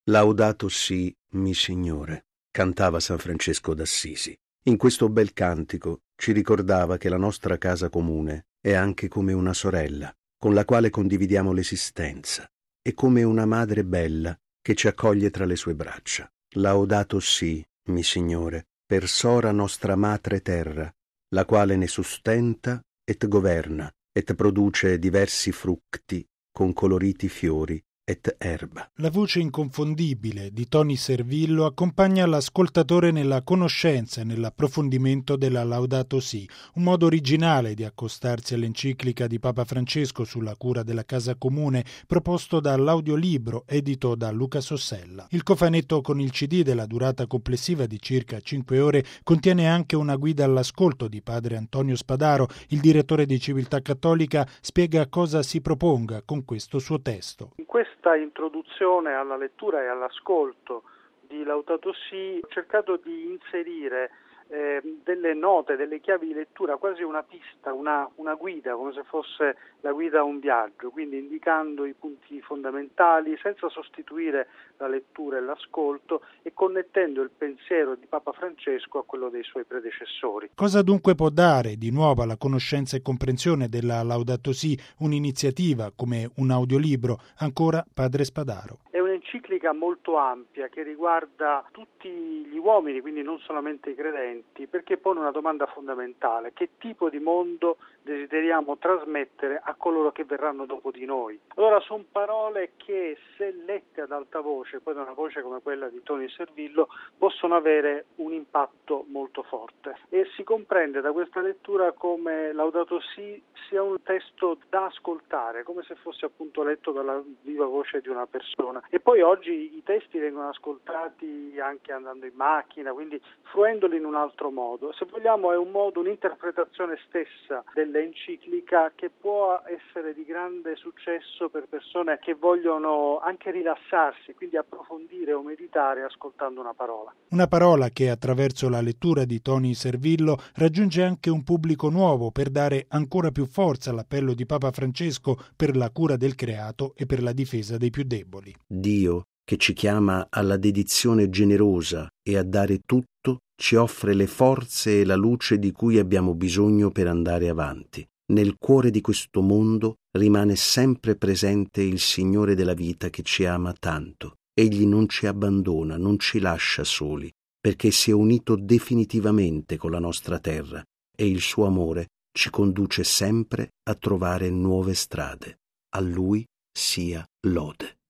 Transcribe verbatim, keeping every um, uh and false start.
Laudato si, mi Signore, cantava San Francesco d'Assisi. In questo bel cantico ci ricordava che la nostra casa comune è anche come una sorella, con la quale condividiamo l'esistenza, e come una madre bella che ci accoglie tra le sue braccia. Laudato si, mi Signore, per sora nostra matre terra, la quale ne sustenta et governa, et produce diversi fructi con coloriti fiori et erba. La voce inconfondibile di Tony Servillo accompagna l'ascoltatore nella conoscenza e nell'approfondimento della Laudato Si, un modo originale di accostarsi all'enciclica di Papa Francesco sulla cura della casa comune, proposto dall'audiolibro edito da Luca Sossella. Il cofanetto con il C D della durata complessiva di circa cinque ore contiene anche una guida all'ascolto di padre Antonio Spadaro. Il direttore di Civiltà Cattolica spiega cosa si proponga con questo suo testo. In questa introduzione alla lettura e all'ascolto di Laudato Si ho cercato di inserire eh, delle note, delle chiavi di lettura, quasi una pista, una, una guida, come se fosse la guida a un viaggio, quindi indicando i punti fondamentali senza sostituire la lettura e l'ascolto e connettendo il pensiero di Papa Francesco a quello dei suoi predecessori. Cosa dunque può dare di nuovo alla conoscenza e comprensione della Laudato Si un'iniziativa come un audiolibro? Ancora padre Spadaro. È un'enciclica molto ampia che riguarda tutti gli uomini, quindi non solamente i credenti, perché pone una domanda fondamentale: che tipo di mondo desideriamo trasmettere a coloro che verranno dopo di noi? Allora sono parole che, se lette ad alta voce, poi da una voce come quella di Tony Servillo, possono avere un impatto molto forte, e si comprende da questa lettura come Laudato Si sia un testo da ascoltare, come se fosse appunto letto dalla viva voce di una persona. E poi oggi i testi vengono ascoltati anche andando in macchina, quindi fruendoli in un altro modo. Se vogliamo è un modo, un'interpretazione stessa dell'enciclica che può essere di grande successo per persone che vogliono anche rilassarsi, quindi approfondire o meditare ascoltando una parola. Una parola che attraverso la lettura di Tony Servillo raggiunge anche un pubblico nuovo per dare ancora più forza all'appello di Papa Francesco per la cura del creato e per la difesa dei più deboli. Dio, che ci chiama alla dedizione generosa e a dare tutto, ci offre le forze e la luce di cui abbiamo bisogno per andare avanti. Nel cuore di questo mondo rimane sempre presente il Signore della vita che ci ama tanto. Egli non ci abbandona, non ci lascia soli, perché si è unito definitivamente con la nostra terra e il suo amore ci conduce sempre a trovare nuove strade. A Lui sia lode.